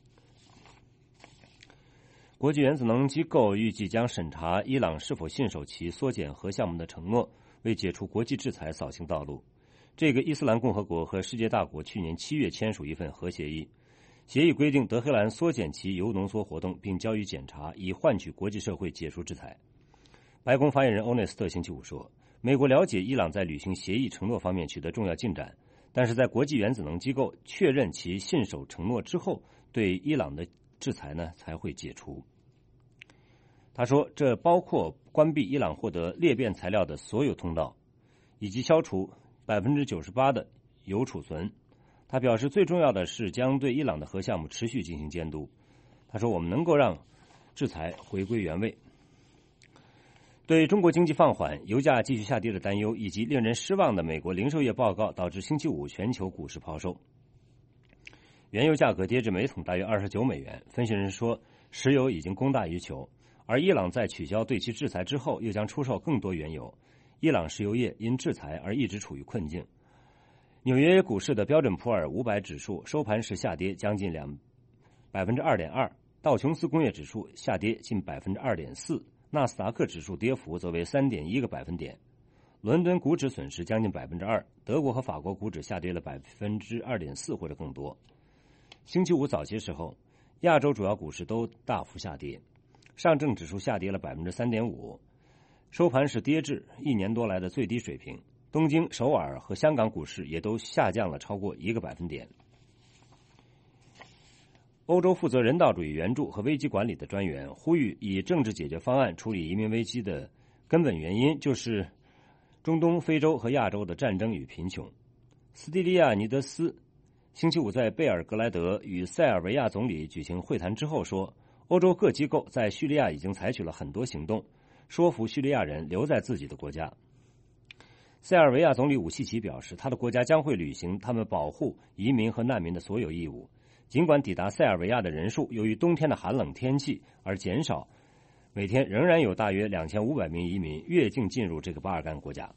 国际原子能机构预计将审查伊朗是否信守其缩减核项目的承诺，为解除国际制裁扫清道路。这个伊斯兰共和国和世界大国去年7月签署一份核协议，协议规定德黑兰缩减其铀浓缩活动，并交予检查，以换取国际社会解除制裁。白宫发言人欧内斯特星期五说，美国了解伊朗在履行协议承诺方面取得重要进展，但是在国际原子能机构确认其信守承诺之后，对伊朗的制裁呢才会解除。他说，这包括关闭伊朗获得裂变材料的所有通道，以及消除98%的铀储存。他表示，最重要的是将对伊朗的核项目持续进行监督。他说，我们能够让制裁回归原位。对中国经济放缓、油价继续下跌的担忧，以及令人失望的美国零售业报告，导致星期五全球股市抛售。原油价格跌至每桶大约29美元。分析人说，石油已经供大于求，而伊朗在取消对其制裁之后，又将出售更多原油。伊朗石油业因制裁而一直处于困境。纽约股市的标准普尔500指数收盘时下跌将近2.2%，道琼斯工业指数下跌近2.4%，纳斯达克指数跌幅则为3.1个百分点。伦敦股指损失将近2%，德国和法国股指下跌了2.4%或者更多。星期五早些时候，亚洲主要股市都大幅下跌，上证指数下跌了3.5%。收盘时跌至1年多来的最低水平，东京、首尔和香港股市也都下降了超过1个百分点。欧洲负责人道主义援助和危机管理的专员呼吁以政治解决方案处理移民危机的根本原因就是中东、非洲和亚洲的战争与贫穷。斯蒂利亚尼德斯星期五在贝尔格莱德与塞尔维亚总理举行会谈之后说，欧洲各机构在叙利亚已经采取了很多行动，说服叙利亚人留在自己的国家。塞尔维亚总理武契奇表示，他的国家将会履行他们保护移民和难民的所有义务。尽管抵达塞尔维亚的人数由于冬天的寒冷天气而减少，每天仍然有大约2500名移民越境进入这个巴尔干国家。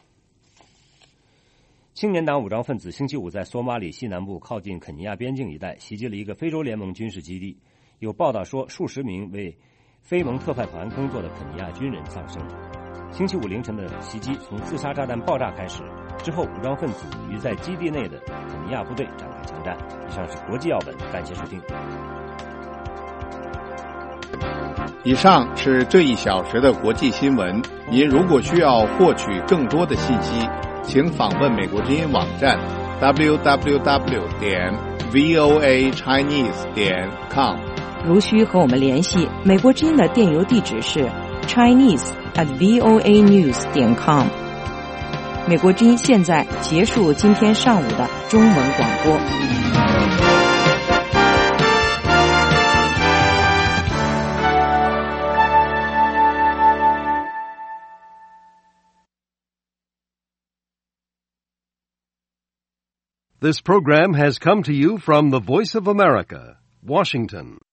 青年党武装分子星期五在索马里西南部靠近肯尼亚边境一带袭击了一个非洲联盟军事基地，有报道说数十名为非盟特派团工作的肯尼亚军人丧生。星期五凌晨的袭击从自杀炸弹爆炸开始，之后武装分子与在基地内的肯尼亚部队展开枪战。以上是国际要闻，感谢收听。 以上是这一小时的国际新闻。您如果需要获取更多的信息，请访问美国之音网站 www.voachinese.com。 如需和我们联系，美国之音的电邮地址是 chinese@voanews.com。美国之音现在结束今天上午的中文广播。 This program has come to you from the Voice of America, Washington.